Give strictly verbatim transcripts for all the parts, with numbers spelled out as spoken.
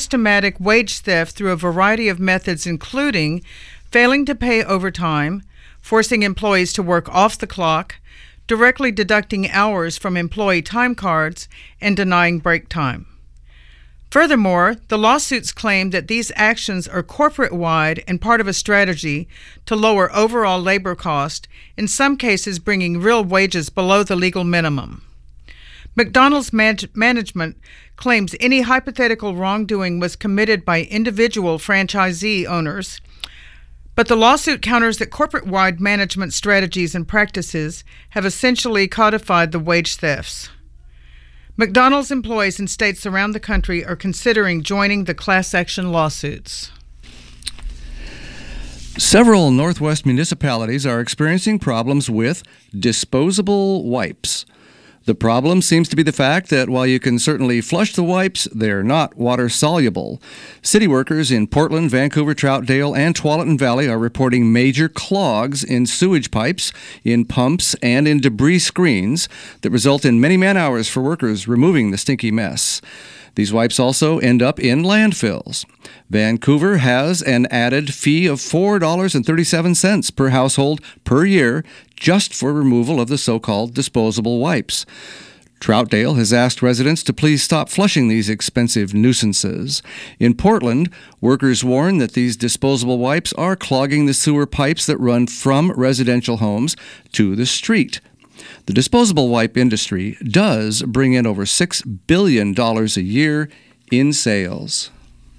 systematic wage theft through a variety of methods, including failing to pay overtime, forcing employees to work off the clock, directly deducting hours from employee time cards, and denying break time. Furthermore, the lawsuits claim that these actions are corporate-wide and part of a strategy to lower overall labor cost, in some cases bringing real wages below the legal minimum. McDonald's man- management claims any hypothetical wrongdoing was committed by individual franchisee owners, but the lawsuit counters that corporate-wide management strategies and practices have essentially codified the wage thefts. McDonald's employees in states around the country are considering joining the class action lawsuits. Several Northwest municipalities are experiencing problems with disposable wipes. The problem seems to be the fact that while you can certainly flush the wipes, they're not water-soluble. City workers in Portland, Vancouver, Troutdale, and Tualatin Valley are reporting major clogs in sewage pipes, in pumps, and in debris screens that result in many man-hours for workers removing the stinky mess. These wipes also end up in landfills. Vancouver has an added fee of four dollars and thirty-seven cents per household per year just for removal of the so-called disposable wipes. Troutdale has asked residents to please stop flushing these expensive nuisances. In Portland, workers warn that these disposable wipes are clogging the sewer pipes that run from residential homes to the street. The disposable wipe industry does bring in over six billion dollars a year in sales.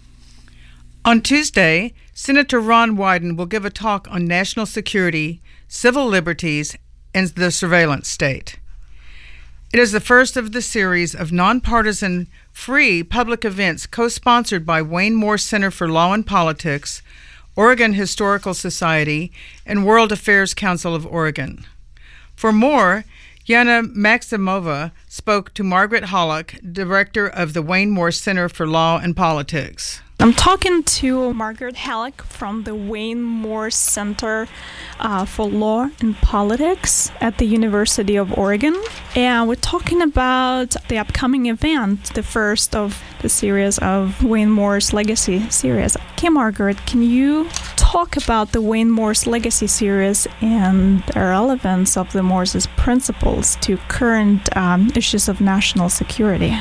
On Tuesday, Senator Ron Wyden will give a talk on national security, civil liberties, and the surveillance state. It is the first of the series of nonpartisan, free public events co-sponsored by Wayne Morse Center for Law and Politics, Oregon Historical Society, and World Affairs Council of Oregon. For more, Yana Maximova spoke to Margaret Hollock, director of the Wayne Morse Center for Law and Politics. I'm talking to Margaret Halleck from the Wayne Morse Center uh, for Law and Politics at the University of Oregon. And we're talking about the upcoming event, the first of the series of Wayne Morse Legacy series. Okay, Margaret, can you talk about the Wayne Morse Legacy series and the relevance of the Morse's principles to current um, issues of national security?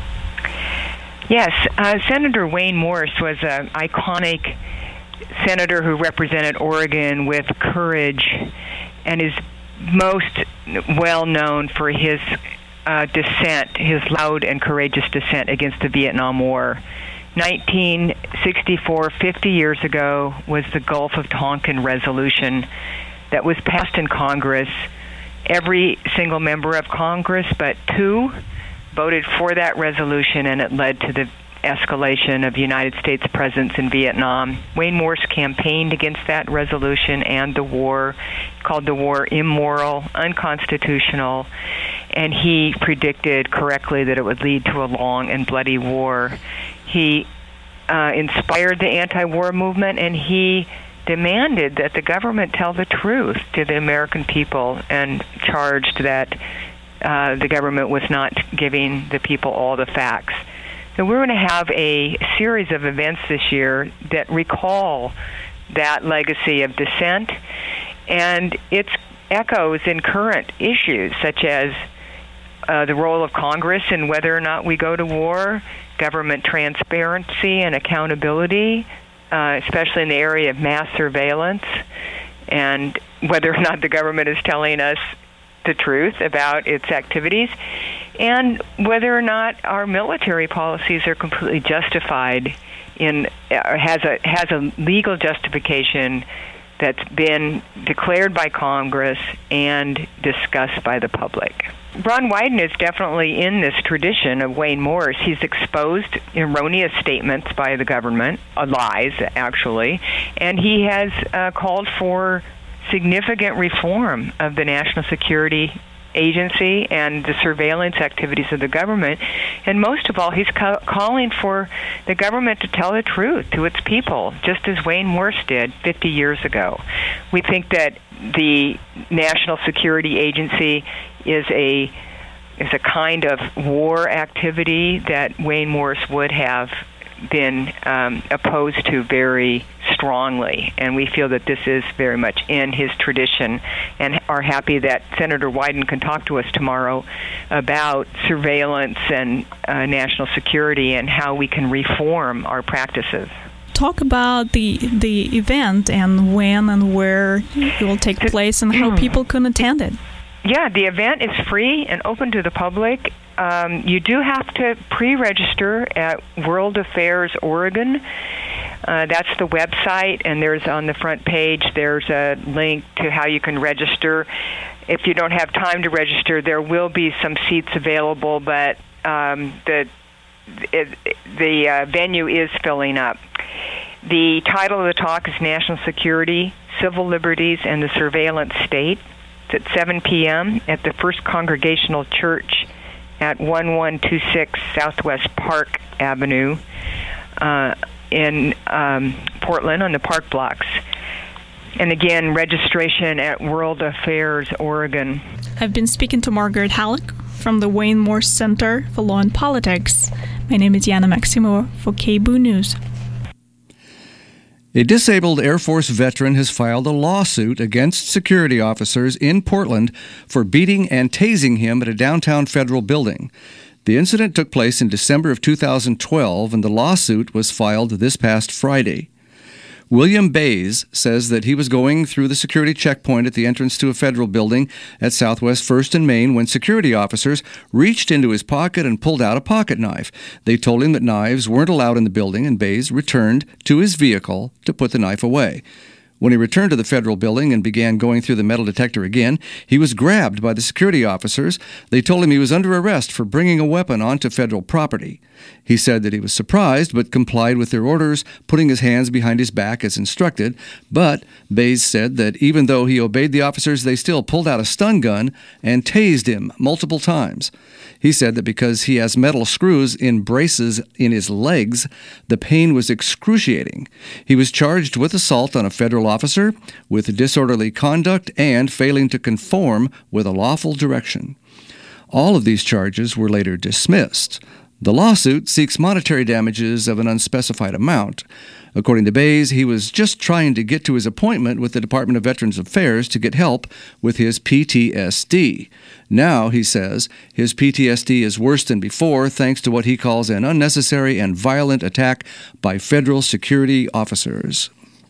Yes, uh, Senator Wayne Morse was an iconic senator who represented Oregon with courage and is most well known for his uh, dissent, his loud and courageous dissent against the Vietnam War. nineteen sixty-four, fifty years ago, was the Gulf of Tonkin resolution that was passed in Congress. Every single member of Congress but two voted for that resolution, and it led to the escalation of the United States presence in Vietnam. Wayne Morse campaigned against that resolution and the war, called the war immoral, unconstitutional, and he predicted correctly that it would lead to a long and bloody war. He uh, inspired the anti-war movement, and he demanded that the government tell the truth to the American people and charged that Uh, the government was not giving the people all the facts. So we're going to have a series of events this year that recall that legacy of dissent and its echoes in current issues, such as uh, the role of Congress in whether or not we go to war, government transparency and accountability, uh, especially in the area of mass surveillance, and whether or not the government is telling us the truth about its activities, and whether or not our military policies are completely justified in or has a has a legal justification that's been declared by Congress and discussed by the public. Ron Wyden is definitely in this tradition of Wayne Morse. He's exposed erroneous statements by the government, uh, lies actually, and he has uh, called for significant reform of the National Security Agency and the surveillance activities of the government. And most of all, he's ca- calling for the government to tell the truth to its people, just as Wayne Morse did fifty years ago. We think that the National Security Agency is a is a kind of war activity that Wayne Morse would have been um, opposed to very strongly, and we feel that this is very much in his tradition, and are happy that Senator Wyden can talk to us tomorrow about surveillance and uh, national security and how we can reform our practices. Talk about the the event and when and where it will take place and how people can attend it. Yeah, the event is free and open to the public. Um, you do have to pre-register at World Affairs Oregon. Uh, that's the website, and there's on the front page, there's a link to how you can register. If you don't have time to register, there will be some seats available, but um, the it, the uh, venue is filling up. The title of the talk is National Security, Civil Liberties, and the Surveillance State. It's at seven p.m. at the First Congregational Church at eleven twenty-six Southwest Park Avenue uh, in um, Portland on the Park Blocks. And again, registration at World Affairs Oregon. I've been speaking to Margaret Halleck from the Wayne Morse Center for Law and Politics. My name is Yana Maximova for K B O O News. A disabled Air Force veteran has filed a lawsuit against security officers in Portland for beating and tasing him at a downtown federal building. The incident took place in December of two thousand twelve, and the lawsuit was filed this past Friday. William Bays says that he was going through the security checkpoint at the entrance to a federal building at Southwest First and Main when security officers reached into his pocket and pulled out a pocket knife. They told him that knives weren't allowed in the building, and Bays returned to his vehicle to put the knife away. When he returned to the federal building and began going through the metal detector again, he was grabbed by the security officers. They told him he was under arrest for bringing a weapon onto federal property. He said that he was surprised but complied with their orders, putting his hands behind his back as instructed. But Bays said that even though he obeyed the officers, they still pulled out a stun gun and tased him multiple times. He said that because he has metal screws in braces in his legs, the pain was excruciating. He was charged with assault on a federal officer, with disorderly conduct, and failing to conform with a lawful direction. All of these charges were later dismissed. The lawsuit seeks monetary damages of an unspecified amount. According to Bays, he was just trying to get to his appointment with the Department of Veterans Affairs to get help with his P T S D. Now, he says, his P T S D is worse than before thanks to what he calls an unnecessary and violent attack by federal security officers.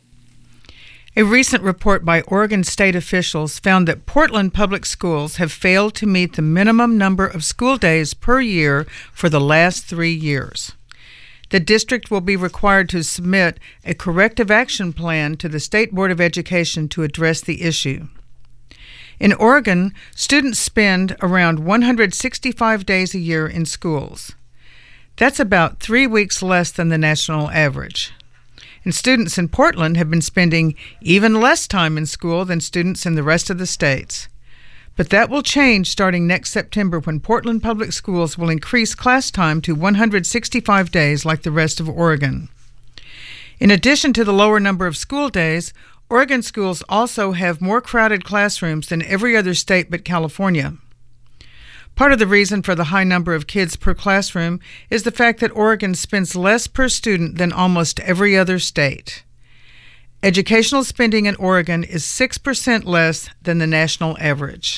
A recent report by Oregon state officials found that Portland public schools have failed to meet the minimum number of school days per year for the last three years. The district will be required to submit a corrective action plan to the State Board of Education to address the issue. In Oregon, students spend around one hundred sixty-five days a year in schools. That's about three weeks less than the national average. And students in Portland have been spending even less time in school than students in the rest of the states. But that will change starting next September, when Portland Public Schools will increase class time to one hundred sixty-five days like the rest of Oregon. In addition to the lower number of school days, Oregon schools also have more crowded classrooms than every other state but California. Part of the reason for the high number of kids per classroom is the fact that Oregon spends less per student than almost every other state. Educational spending in Oregon is six percent less than the national average.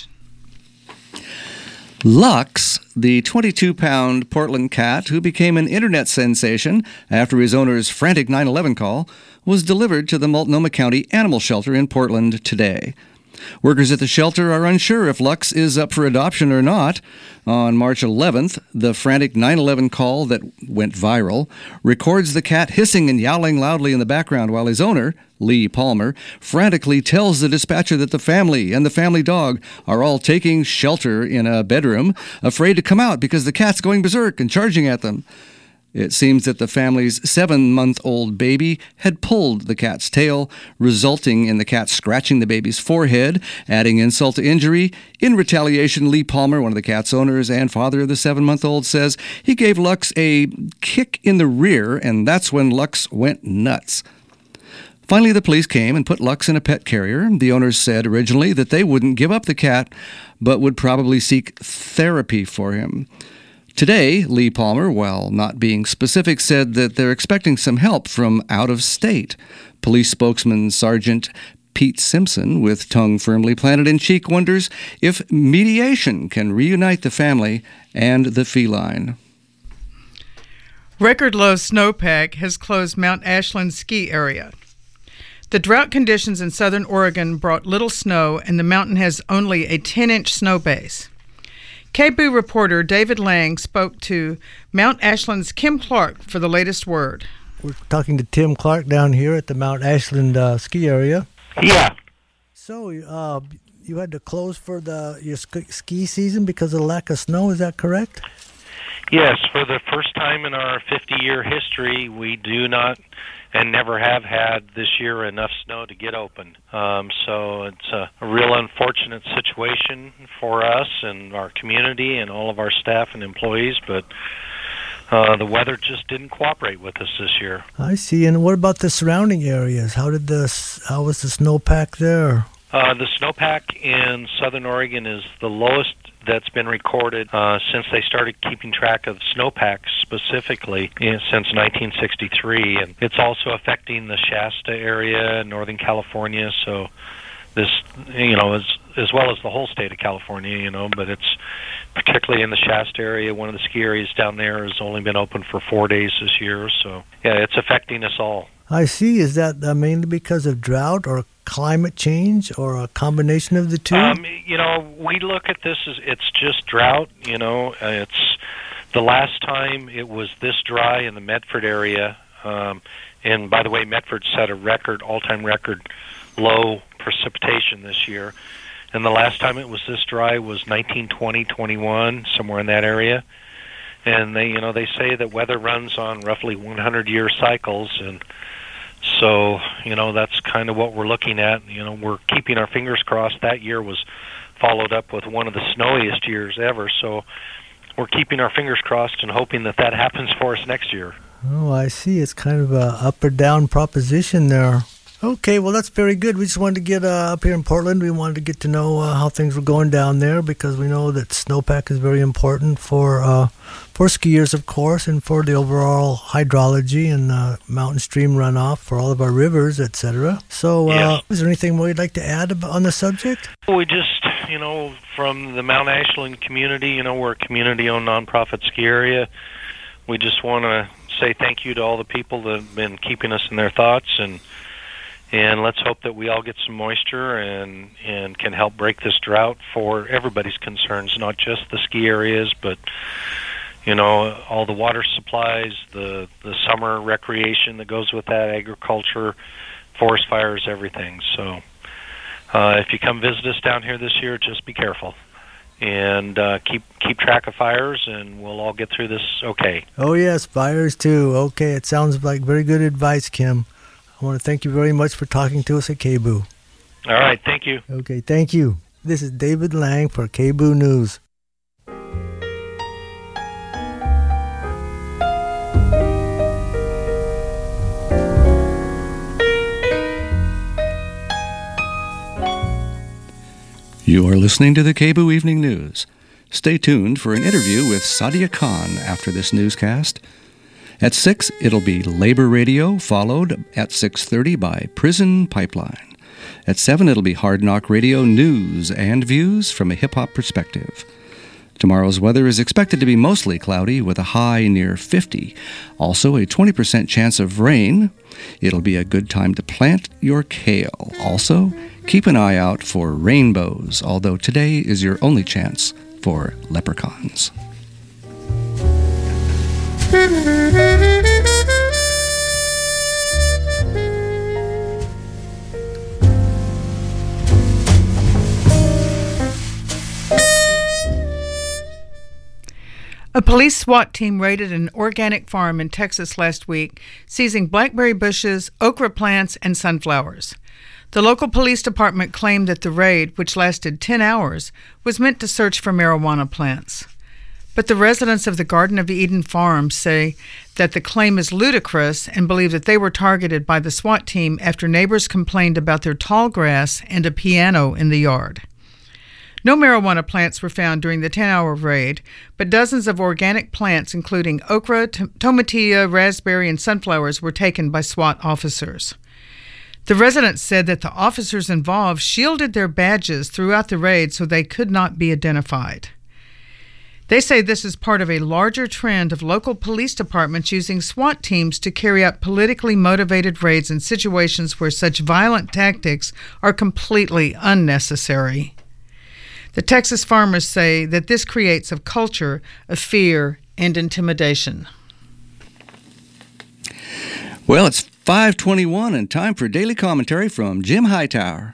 Lux, the twenty-two pound Portland cat who became an internet sensation after his owner's frantic nine eleven call, was delivered to the Multnomah County Animal Shelter in Portland today. Workers at the shelter are unsure if Lux is up for adoption or not. On March eleventh, the frantic nine eleven call that went viral records the cat hissing and yowling loudly in the background while his owner, Lee Palmer, frantically tells the dispatcher that the family and the family dog are all taking shelter in a bedroom, afraid to come out because the cat's going berserk and charging at them. It seems that the family's seven-month-old baby had pulled the cat's tail, resulting in the cat scratching the baby's forehead, adding insult to injury. In retaliation, Lee Palmer, one of the cat's owners and father of the seven-month-old, says he gave Lux a kick in the rear, and that's when Lux went nuts. Finally, the police came and put Lux in a pet carrier. The owners said originally that they wouldn't give up the cat, but would probably seek therapy for him. Today, Lee Palmer, while not being specific, said that they're expecting some help from out of state. Police spokesman Sergeant Pete Simpson, with tongue firmly planted in cheek, wonders if mediation can reunite the family and the feline. Record low snowpack has closed Mount Ashland ski area. The drought conditions in southern Oregon brought little snow, and the mountain has only a ten-inch snow base. K B O O reporter David Lang spoke to Mount Ashland's Kim Clark for the latest word. We're talking to Tim Clark down here at the Mount Ashland uh, ski area. Yeah. So uh, you had to close for the your sk- ski season because of the lack of snow, is that correct? Yes, for the first time in our fifty-year history, we do not and never have had this year enough snow to get open. Um, so it's a, a real unfortunate situation for us and our community and all of our staff and employees, but uh, the weather just didn't cooperate with us this year. I see. And what about the surrounding areas? How did the how was the snowpack there? Uh, the snowpack in southern Oregon is the lowest that's been recorded uh, since they started keeping track of snowpacks specifically in, since nineteen sixty-three. And it's also affecting the Shasta area, Northern California, so this, you know, as, as well as the whole state of California, you know, but it's particularly in the Shasta area. One of the ski areas down there has only been open for four days this year, so yeah, it's affecting us all. I see. Is that uh, mainly because of drought or climate change or a combination of the two? Um, you know, we look at this as it's just drought. You know, uh, it's the last time it was this dry in the Medford area. Um, and by the way, Medford set a record, all-time record low precipitation this year. And the last time it was this dry was nineteen twenty, twenty-one, somewhere in that area. And they, you know, they say that weather runs on roughly one hundred year cycles, and so, you know, that's kind of what we're looking at. You know, we're keeping our fingers crossed. That year was followed up with one of the snowiest years ever, so we're keeping our fingers crossed and hoping that that happens for us next year. Oh, I see. It's kind of a up or down proposition there. Okay, well, that's very good. We just wanted to get uh, up here in Portland. We wanted to get to know uh, how things were going down there because we know that snowpack is very important for uh, for skiers, of course, and for the overall hydrology and uh, mountain stream runoff for all of our rivers, et cetera. So uh, Yes. is there anything more you'd like to add ab- on the subject? We just, you know, from the Mount Ashland community, you know, we're a community-owned nonprofit ski area. We just want to say thank you to all the people that have been keeping us in their thoughts, and And let's hope that we all get some moisture and, and can help break this drought for everybody's concerns, not just the ski areas, but, you know, all the water supplies, the, the summer recreation that goes with that, agriculture, forest fires, everything. So uh, if you come visit us down here this year, just be careful. And uh, keep keep track of fires, and we'll all get through this okay. Oh, yes, fires too. Okay, it sounds like very good advice, Kim. I want to thank you very much for talking to us at K B O O. All right, thank you. Okay, thank you. This is David Lang for K B O O News. You are listening to the K B O O Evening News. Stay tuned for an interview with Sadia Khan after this newscast. At six, it'll be Labor Radio, followed at six thirty by Prison Pipeline. At seven, it'll be Hard Knock Radio news and views from a hip-hop perspective. Tomorrow's weather is expected to be mostly cloudy with a high near fifty. Also, a twenty percent chance of rain. It'll be a good time to plant your kale. Also, keep an eye out for rainbows, although today is your only chance for leprechauns. A police SWAT team raided an organic farm in Texas last week, seizing blackberry bushes, okra plants, and sunflowers. The local police department claimed that the raid, which lasted ten hours, was meant to search for marijuana plants. But the residents of the Garden of Eden farm say that the claim is ludicrous and believe that they were targeted by the SWAT team after neighbors complained about their tall grass and a piano in the yard. No marijuana plants were found during the ten-hour raid, but dozens of organic plants, including okra, t- tomatillo, raspberry, and sunflowers, were taken by SWAT officers. The residents said that the officers involved shielded their badges throughout the raid so they could not be identified. They say this is part of a larger trend of local police departments using SWAT teams to carry out politically motivated raids in situations where such violent tactics are completely unnecessary. The Texas farmers say that this creates a culture of fear and intimidation. Well, it's five twenty-one and time for daily commentary from Jim Hightower.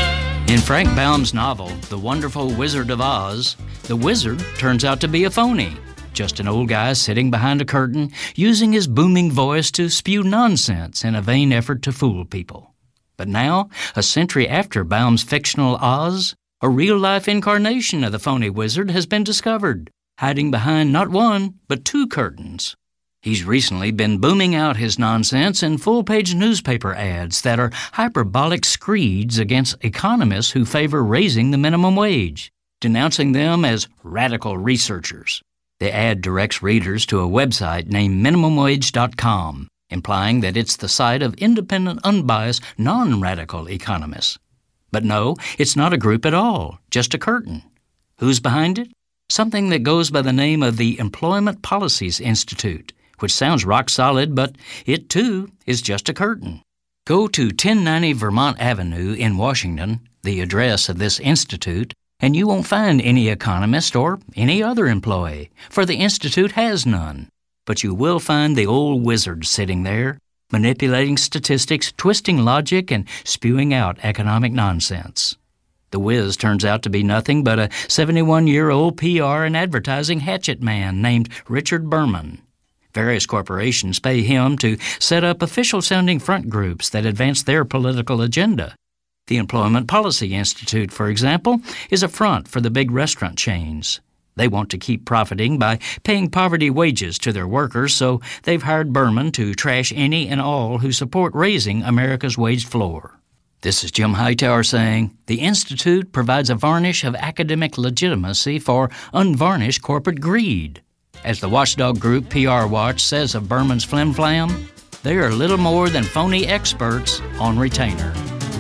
In Frank Baum's novel, The Wonderful Wizard of Oz, the wizard turns out to be a phony, just an old guy sitting behind a curtain, using his booming voice to spew nonsense in a vain effort to fool people. But now, a century after Baum's fictional Oz, a real-life incarnation of the phony wizard has been discovered, hiding behind not one, but two curtains. He's recently been booming out his nonsense in full-page newspaper ads that are hyperbolic screeds against economists who favor raising the minimum wage, denouncing them as radical researchers. The ad directs readers to a website named minimum wage dot com, implying that it's the site of independent, unbiased, non-radical economists. But no, it's not a group at all, just a curtain. Who's behind it? Something that goes by the name of the Employment Policies Institute, which sounds rock solid, but it, too, is just a curtain. Go to ten ninety Vermont Avenue in Washington, the address of this institute, and you won't find any economist or any other employee, for the institute has none. But you will find the old wizard sitting there, manipulating statistics, twisting logic, and spewing out economic nonsense. The whiz turns out to be nothing but a seventy-one-year-old P R and advertising hatchet man named Richard Berman. Various corporations pay him to set up official-sounding front groups that advance their political agenda. The Employment Policy Institute, for example, is a front for the big restaurant chains. They want to keep profiting by paying poverty wages to their workers, so they've hired Berman to trash any and all who support raising America's wage floor. This is Jim Hightower saying, the Institute provides a varnish of academic legitimacy for unvarnished corporate greed. As the watchdog group P R Watch says of Berman's flim-flam, they are little more than phony experts on retainer.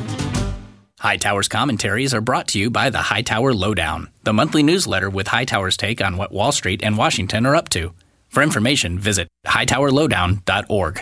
Hightower's commentaries are brought to you by the Hightower Lowdown, the monthly newsletter with Hightower's take on what Wall Street and Washington are up to. For information, visit hightower lowdown dot org.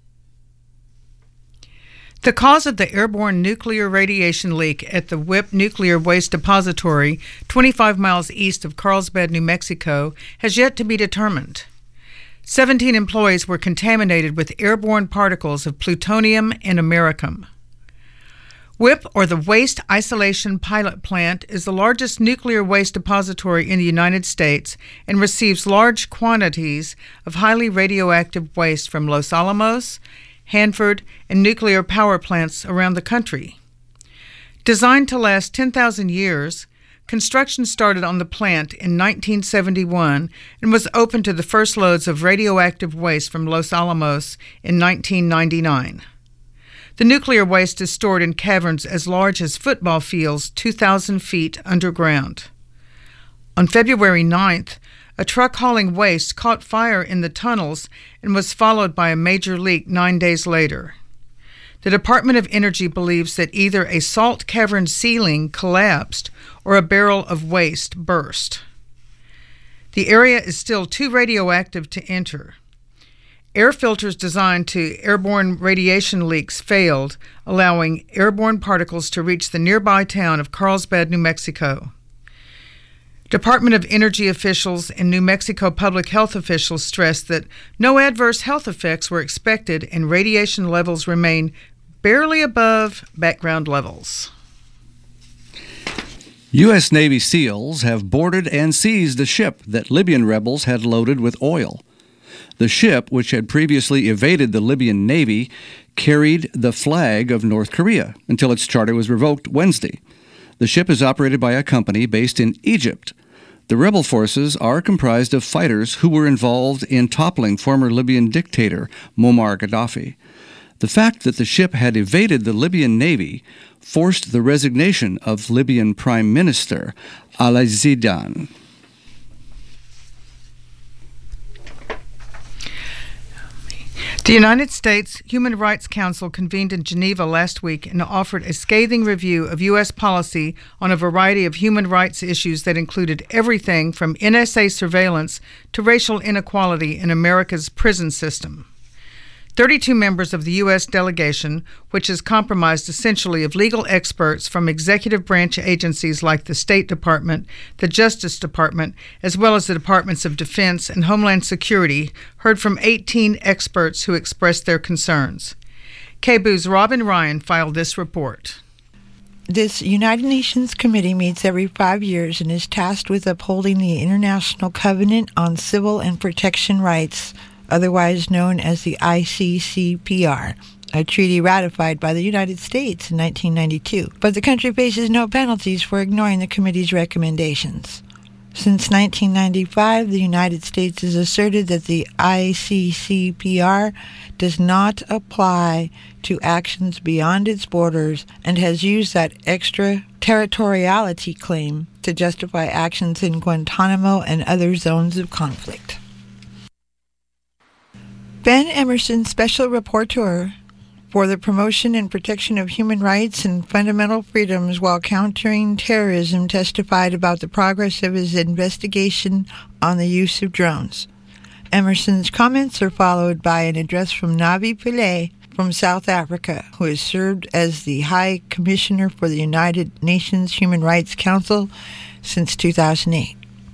The cause of the airborne nuclear radiation leak at the W I P Nuclear Waste Depository, twenty-five miles east of Carlsbad, New Mexico, has yet to be determined. Seventeen employees were contaminated with airborne particles of plutonium and americium. W I P, or the Waste Isolation Pilot Plant, is the largest nuclear waste depository in the United States and receives large quantities of highly radioactive waste from Los Alamos, Hanford, and nuclear power plants around the country. Designed to last ten thousand years, construction started on the plant in nineteen seventy-one and was opened to the first loads of radioactive waste from Los Alamos in nineteen ninety-nine. The nuclear waste is stored in caverns as large as football fields two thousand feet underground. On February ninth, a truck hauling waste caught fire in the tunnels and was followed by a major leak nine days later. The Department of Energy believes that either a salt cavern ceiling collapsed or a barrel of waste burst. The area is still too radioactive to enter. Air filters designed to airborne radiation leaks failed, allowing airborne particles to reach the nearby town of Carlsbad, New Mexico. Department of Energy officials and New Mexico public health officials stressed that no adverse health effects were expected and radiation levels remain barely above background levels. U S. Navy SEALs have boarded and seized a ship that Libyan rebels had loaded with oil. The ship, which had previously evaded the Libyan Navy, carried the flag of North Korea until its charter was revoked Wednesday. The ship is operated by a company based in Egypt. The rebel forces are comprised of fighters who were involved in toppling former Libyan dictator Muammar Gaddafi. The fact that the ship had evaded the Libyan Navy forced the resignation of Libyan Prime Minister Ali Zidane. The United States Human Rights Council convened in Geneva last week and offered a scathing review of U S policy on a variety of human rights issues that included everything from N S A surveillance to racial inequality in America's prison system. thirty-two members of the U S delegation, which is comprised essentially of legal experts from executive branch agencies like the State Department, the Justice Department, as well as the Departments of Defense and Homeland Security, heard from eighteen experts who expressed their concerns. K B U's Robin Ryan filed this report. This United Nations committee meets every five years and is tasked with upholding the International Covenant on Civil and Protection Rights, otherwise known as the I C C P R, a treaty ratified by the United States in nineteen ninety-two. But the country faces no penalties for ignoring the committee's recommendations. Since nineteen ninety-five, the United States has asserted that the I C C P R does not apply to actions beyond its borders and has used that extraterritoriality claim to justify actions in Guantanamo and other zones of conflict. Ben Emmerson, Special Rapporteur for the Promotion and Protection of Human Rights and Fundamental Freedoms while Countering Terrorism, testified about the progress of his investigation on the use of drones. Emerson's comments are followed by an address from Navi Pillay from South Africa, who has served as the High Commissioner for the United Nations Human Rights Council since two thousand eight.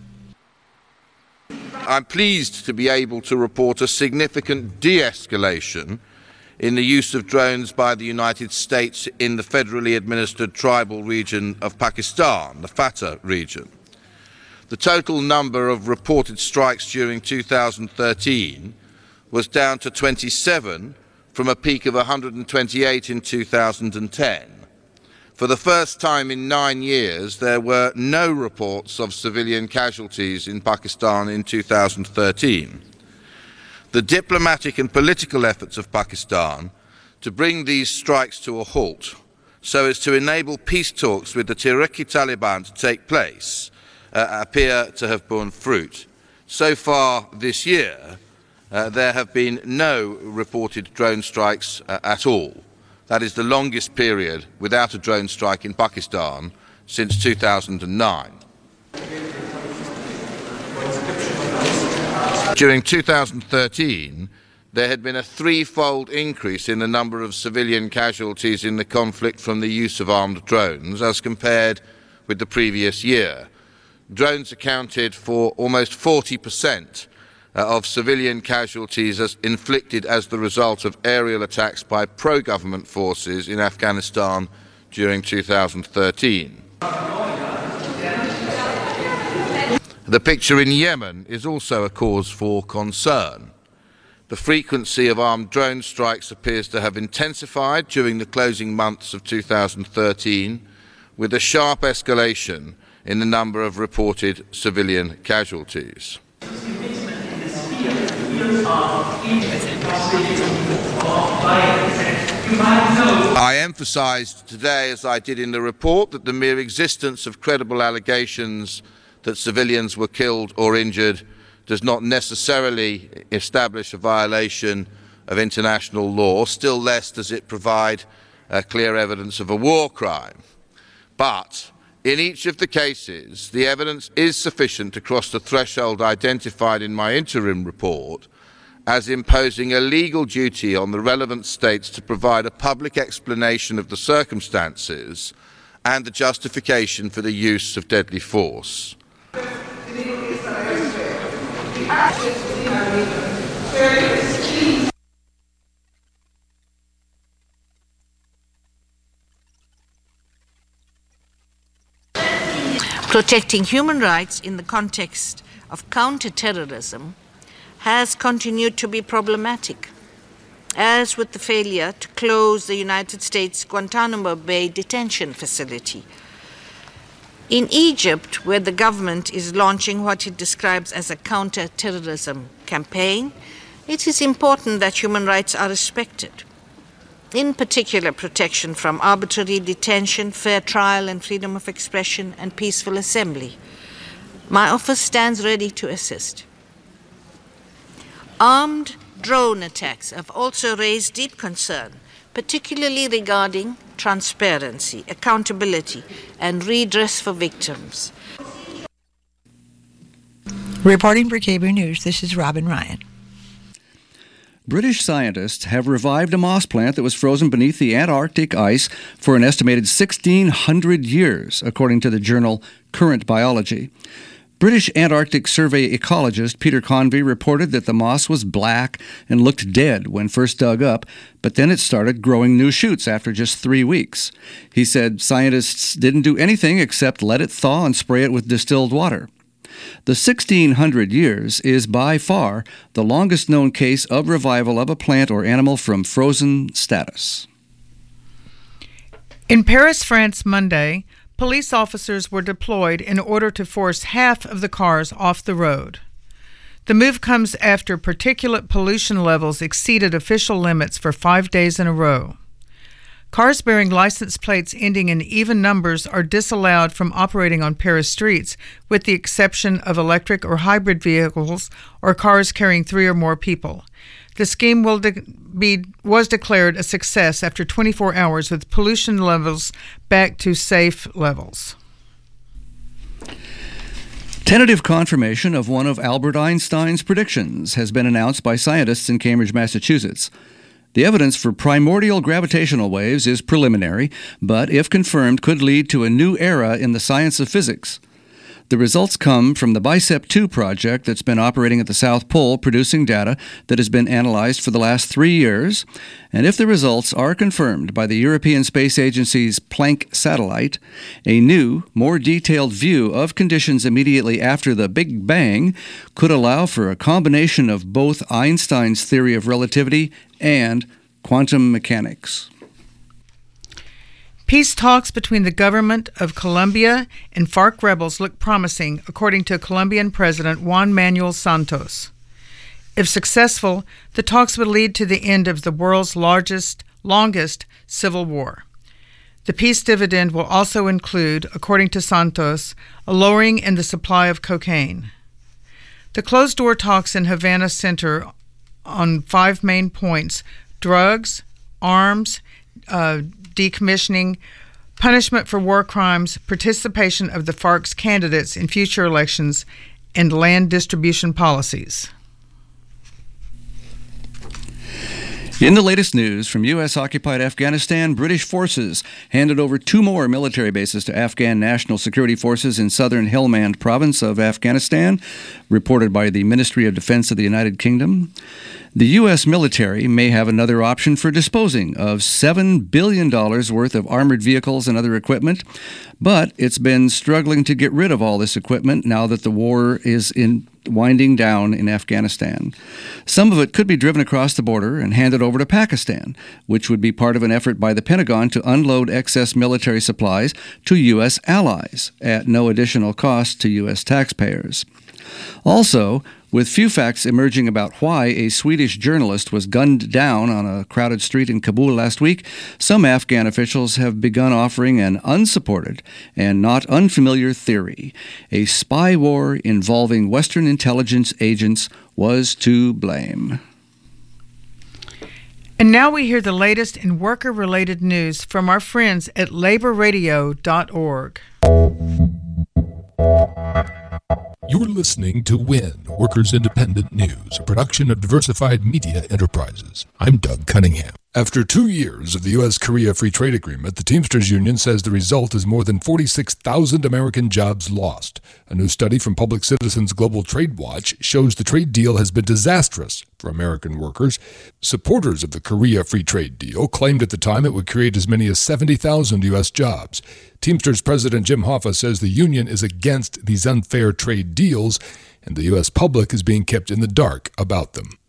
I'm pleased to be able to report a significant de-escalation in the use of drones by the United States in the federally administered tribal region of Pakistan, the FATA region. The total number of reported strikes during two thousand thirteen was down to twenty-seven from a peak of one hundred twenty-eight in two thousand ten. For the first time in nine years, there were no reports of civilian casualties in Pakistan in two thousand thirteen. The diplomatic and political efforts of Pakistan to bring these strikes to a halt, so as to enable peace talks with the Tehrik-i-Taliban to take place, uh, appear to have borne fruit. So far this year, uh, there have been no reported drone strikes uh, at all. That is the longest period without a drone strike in Pakistan since two thousand nine. During two thousand thirteen, there had been a threefold increase in the number of civilian casualties in the conflict from the use of armed drones as compared with the previous year. Drones accounted for almost forty percent of civilian casualties as inflicted as the result of aerial attacks by pro-government forces in Afghanistan during two thousand thirteen. The picture in Yemen is also a cause for concern. The frequency of armed drone strikes appears to have intensified during the closing months of two thousand thirteen, with a sharp escalation in the number of reported civilian casualties. I emphasized today, as I did in the report, that the mere existence of credible allegations that civilians were killed or injured does not necessarily establish a violation of international law, still less does it provide uh, clear evidence of a war crime. But in each of the cases, the evidence is sufficient to cross the threshold identified in my interim report as imposing a legal duty on the relevant states to provide a public explanation of the circumstances and the justification for the use of deadly force. Protecting human rights in the context of counter-terrorism has continued to be problematic, as with the failure to close the United States Guantanamo Bay detention facility. In Egypt, where the government is launching what it describes as a counter-terrorism campaign, it is important that human rights are respected. in particular protection from arbitrary detention, fair trial and freedom of expression, and peaceful assembly. My office stands ready to assist. Armed drone attacks have also raised deep concern, particularly regarding transparency, accountability, and redress for victims. Reporting for K B News, this is Robin Ryan. British scientists have revived a moss plant that was frozen beneath the Antarctic ice for an estimated sixteen hundred years, according to the journal Current Biology. British Antarctic Survey ecologist Peter Convey reported that the moss was black and looked dead when first dug up, but then it started growing new shoots after just three weeks. He said scientists didn't do anything except let it thaw and spray it with distilled water. The sixteen hundred years is by far the longest known case of revival of a plant or animal from frozen status. In Paris, France, Monday, police officers were deployed in order to force half of the cars off the road. The move comes after particulate pollution levels exceeded official limits for five days in a row. Cars bearing license plates ending in even numbers are disallowed from operating on Paris streets, with the exception of electric or hybrid vehicles or cars carrying three or more people. The scheme will de- be was declared a success after twenty-four hours, with pollution levels back to safe levels. Tentative confirmation of one of Albert Einstein's predictions has been announced by scientists in Cambridge, Massachusetts. The evidence for primordial gravitational waves is preliminary, but if confirmed, could lead to a new era in the science of physics. The results come from the BICEP two project that's been operating at the South Pole, producing data that has been analyzed for the last three years. And if the results are confirmed by the European Space Agency's Planck satellite, a new, more detailed view of conditions immediately after the Big Bang could allow for a combination of both Einstein's theory of relativity and quantum mechanics. Peace talks between the government of Colombia and FARC rebels look promising, according to Colombian President Juan Manuel Santos. If successful, the talks would lead to the end of the world's largest, longest civil war. The peace dividend will also include, according to Santos, a lowering in the supply of cocaine. The closed-door talks in Havana center on five main points: drugs, arms, uh, decommissioning, punishment for war crimes, participation of the FARC's candidates in future elections, and land distribution policies. In the latest news from U S-occupied Afghanistan, British forces handed over two more military bases to Afghan National Security Forces in southern Helmand province of Afghanistan, reported by the Ministry of Defense of the United Kingdom. The U S military may have another option for disposing of seven billion dollars worth of armored vehicles and other equipment, but it's been struggling to get rid of all this equipment now that the war is in winding down in Afghanistan. Some of it could be driven across the border and handed over to Pakistan, which would be part of an effort by the Pentagon to unload excess military supplies to U S allies at no additional cost to U S taxpayers. Also, with few facts emerging about why a Swedish journalist was gunned down on a crowded street in Kabul last week, some Afghan officials have begun offering an unsupported and not unfamiliar theory. A spy war involving Western intelligence agents was to blame. And now we hear the latest in worker-related news from our friends at labor radio dot org. You're listening to WIN, Workers Independent News, a production of Diversified Media Enterprises. I'm Doug Cunningham. After two years of the U S Korea Free Trade Agreement, the Teamsters Union says the result is more than forty-six thousand American jobs lost. A new study from Public Citizens Global Trade Watch shows the trade deal has been disastrous for American workers. Supporters of the Korea Free Trade deal claimed at the time it would create as many as seventy thousand U S jobs. Teamsters President Jim Hoffa says the union is against these unfair trade deals, and the U S public is being kept in the dark about them.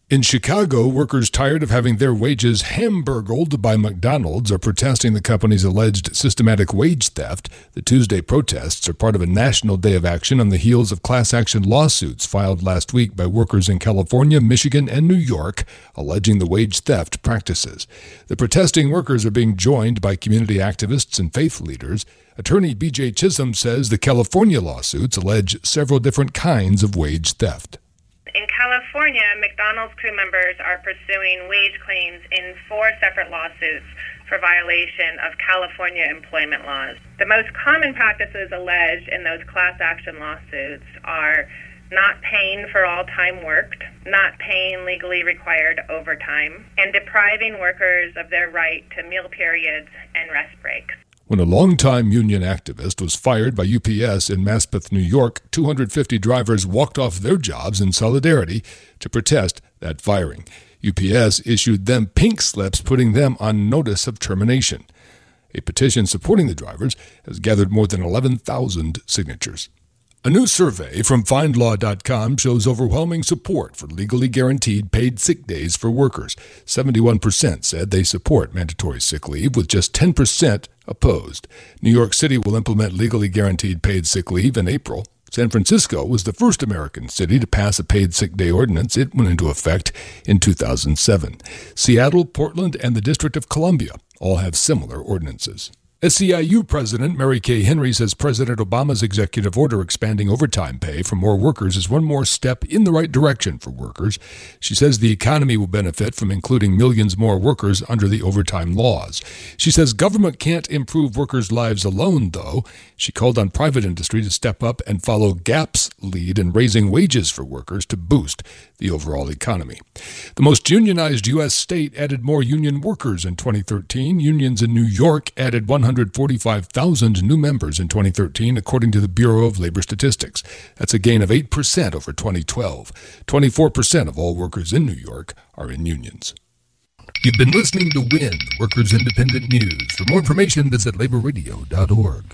In Chicago, workers tired of having their wages hamburgled by McDonald's are protesting the company's alleged systematic wage theft. The Tuesday protests are part of a national day of action on the heels of class action lawsuits filed last week by workers in California, Michigan, and New York, alleging the wage theft practices. The protesting workers are being joined by community activists and faith leaders. Attorney B J Chisholm says the California lawsuits allege several different kinds of wage theft. In California, McDonald's crew members are pursuing wage claims in four separate lawsuits for violation of California employment laws. The most common practices alleged in those class action lawsuits are not paying for all time worked, not paying legally required overtime, and depriving workers of their right to meal periods and rest breaks. When a longtime union activist was fired by U P S in Maspeth, New York, two hundred fifty drivers walked off their jobs in solidarity to protest that firing. U P S issued them pink slips, putting them on notice of termination. A petition supporting the drivers has gathered more than eleven thousand signatures. A new survey from find law dot com shows overwhelming support for legally guaranteed paid sick days for workers. seventy-one percent said they support mandatory sick leave, with just ten percent opposed. New York City will implement legally guaranteed paid sick leave in April. San Francisco was the first American city to pass a paid sick day ordinance. It went into effect in two thousand seven. Seattle, Portland, and the District of Columbia all have similar ordinances. S E I U President Mary Kay Henry says President Obama's executive order expanding overtime pay for more workers is one more step in the right direction for workers. She says the economy will benefit from including millions more workers under the overtime laws. She says government can't improve workers' lives alone, though. She called on private industry to step up and follow GAP's lead in raising wages for workers to boost the overall economy. The most unionized U S state added more union workers in twenty thirteen. Unions in New York added one hundred forty-five thousand new members in twenty thirteen, according to the Bureau of Labor Statistics. That's a gain of eight percent over twenty twelve. twenty-four percent of all workers in New York are in unions. You've been listening to WIN, Workers Independent News. For more information, visit labor radio dot org.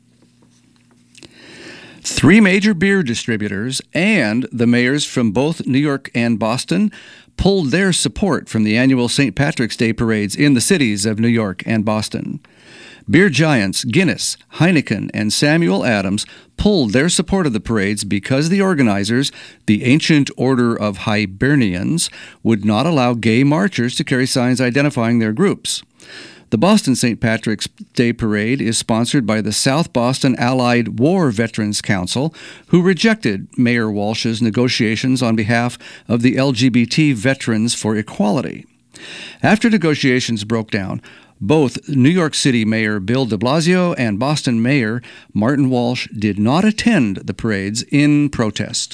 Three major beer distributors and the mayors from both New York and Boston pulled their support from the annual Saint Patrick's Day parades in the cities of New York and Boston. Beer giants Guinness, Heineken, and Samuel Adams pulled their support of the parades because the organizers, the Ancient Order of Hibernians, would not allow gay marchers to carry signs identifying their groups. The Boston Saint Patrick's Day Parade is sponsored by the South Boston Allied War Veterans Council, who rejected Mayor Walsh's negotiations on behalf of the L G B T Veterans for Equality. After negotiations broke down, both New York City Mayor Bill de Blasio and Boston Mayor Martin Walsh did not attend the parades in protest.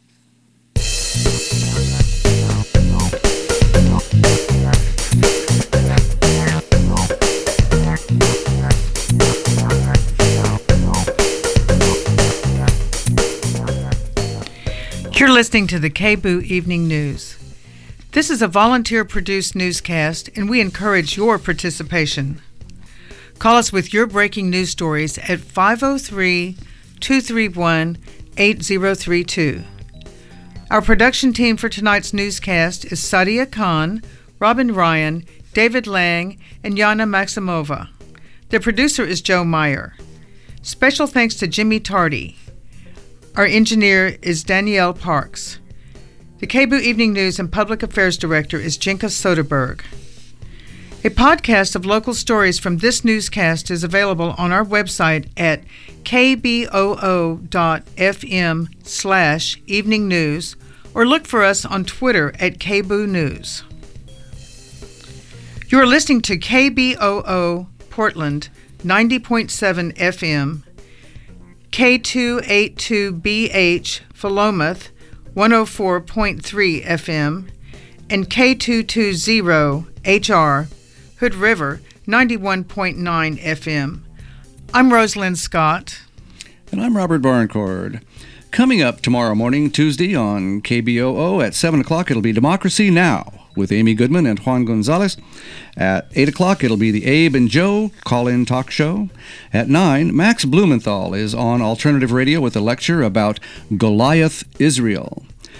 You're listening to the K B O O Evening News. This is a volunteer-produced newscast, and we encourage your participation. Call us with your breaking news stories at five oh three, two three one, eight oh three two. Our production team for tonight's newscast is Sadia Khan, Robin Ryan, David Lang, and Yana Maximova. The producer is Joe Meyer. Special thanks to Jimmy Tardy. Our engineer is Danielle Parks. The K B O O Evening News and Public Affairs Director is Jinka Soderberg. A podcast of local stories from this newscast is available on our website at k b o o dot f m slash evening news or look for us on Twitter at K B O O News. You are listening to K B O O Portland ninety point seven F M, K two eighty-two B H Philomath one oh four point three F M, and K two twenty H R Hood River ninety-one point nine F M. I'm Rosalind Scott. And I'm Robert Barncord. Coming up tomorrow morning, Tuesday, on K B O O at seven o'clock, it'll be Democracy Now! With Amy Goodman and Juan Gonzalez. At eight o'clock, it'll be the Abe and Joe call-in talk show. At nine, Max Blumenthal is on Alternative Radio with a lecture about Goliath Israel.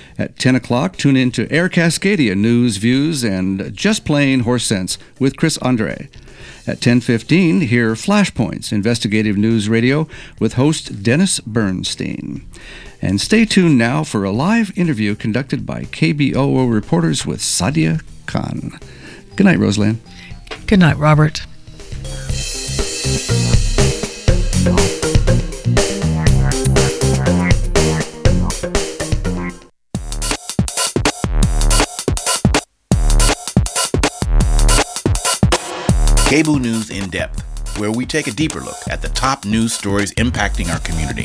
At ten o'clock, tune in to Air Cascadia News, Views, and Just Plain Horse Sense with Chris Andre. At ten fifteen, hear Flashpoints, investigative news radio with host Dennis Bernstein. And stay tuned now for a live interview conducted by K B O O reporters with Sadia Khan. Good night, Roseland. Good night, Robert. K B O O News in Depth, where we take a deeper look at the top news stories impacting our community.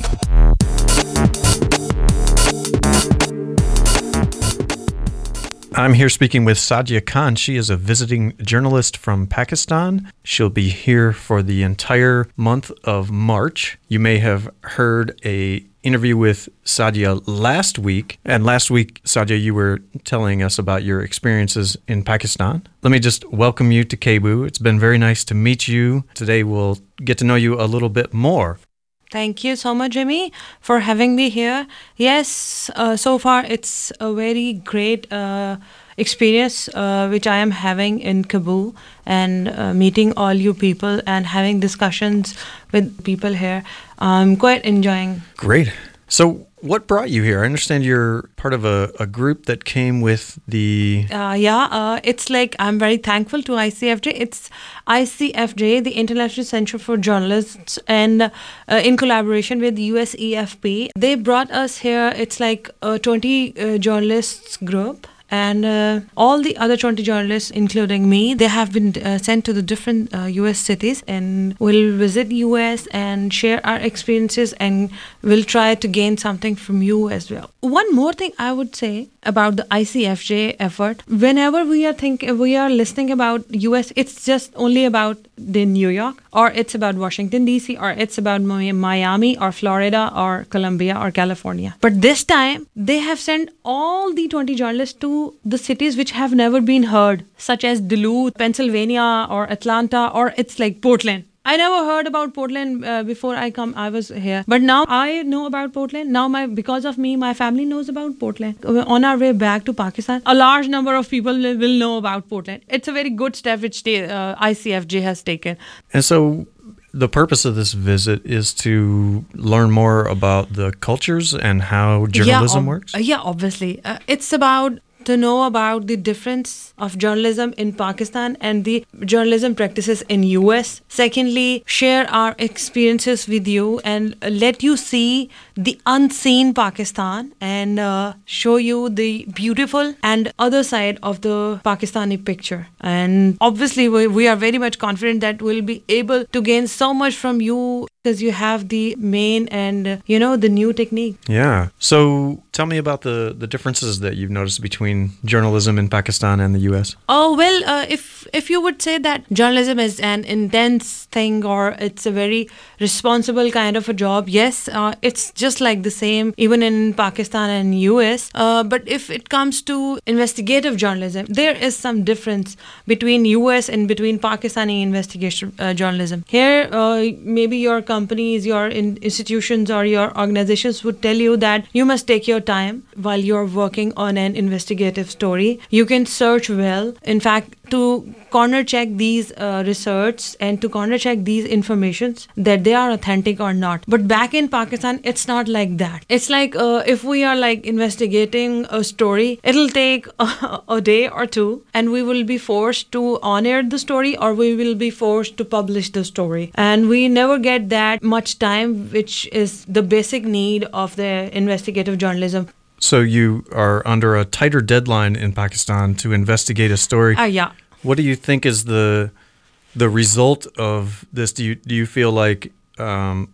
I'm here speaking with Sadia Khan. She is a visiting journalist from Pakistan. She'll be here for the entire month of March. You may have heard a interview with Sadia last week. And last week, Sadia, you were telling us about your experiences in Pakistan. Let me just welcome you to K B O O. It's been very nice to meet you. Today, we'll get to know you a little bit more. Thank you so much, Jimmy, for having me here. Yes, uh, so far it's a very great uh, experience uh, which I am having in Kabul and uh, meeting all you people and having discussions with people here. I'm quite enjoying. Great. So what brought you here? I understand you're part of a, a group that came with the... Uh, yeah, uh, it's like I'm very thankful to I C F J. It's I C F J, the International Center for Journalists, and uh, in collaboration with U S E F P. They brought us here. It's like a twenty uh, journalists group. And uh, all the other twenty journalists, including me, they have been uh, sent to the different uh, U S cities and will visit U S and share our experiences and will try to gain something from you as well. One more thing I would say about the I C F J effort, whenever we are think we are listening about U S, it's just only about the New York, or it's about Washington, D C, or it's about Miami, or Florida, or Columbia, or California. But this time, they have sent all the twenty journalists to the cities which have never been heard, such as Duluth, Pennsylvania, or Atlanta, or it's like Portland. I never heard about Portland uh, before I come. I was here, but now I know about Portland. Now, my because of me, my family knows about Portland. On our way back to Pakistan, a large number of people will know about Portland. It's a very good step which the uh, I C F J has taken. And so, the purpose of this visit is to learn more about the cultures and how journalism yeah, ob- works. Uh, yeah, obviously, uh, it's about to know about the difference of journalism in Pakistan and the journalism practices in U S. Secondly, share our experiences with you and let you see the unseen Pakistan and uh, show you the beautiful and other side of the Pakistani picture. And obviously, we, we are very much confident that we'll be able to gain so much from you because you have the main and, uh, you know, the new technique. Yeah. So tell me about the, the differences that you've noticed between journalism in Pakistan and the U S. Oh, well, uh, if if you would say that journalism is an intense thing or it's a very responsible kind of a job, yes, uh, it's just like the same even in Pakistan and U S. Uh, but if it comes to investigative journalism, there is some difference between U S and between Pakistani investigation uh, journalism. Here, uh, maybe your companies, your in- institutions or your organizations would tell you that you must take your time while you're working on an investigative story. You can search well. In fact, to corner check these uh, research and to corner check these informations that they are authentic or not. But back in Pakistan, it's not like that. It's like uh, if we are like investigating a story, it'll take a, a day or two and we will be forced to honor the story or we will be forced to publish the story. And we never get that much time, which is the basic need of the investigative journalism. So you are under a tighter deadline in Pakistan to investigate a story. Uh, yeah. What do you think is the the result of this? Do you do you feel like um,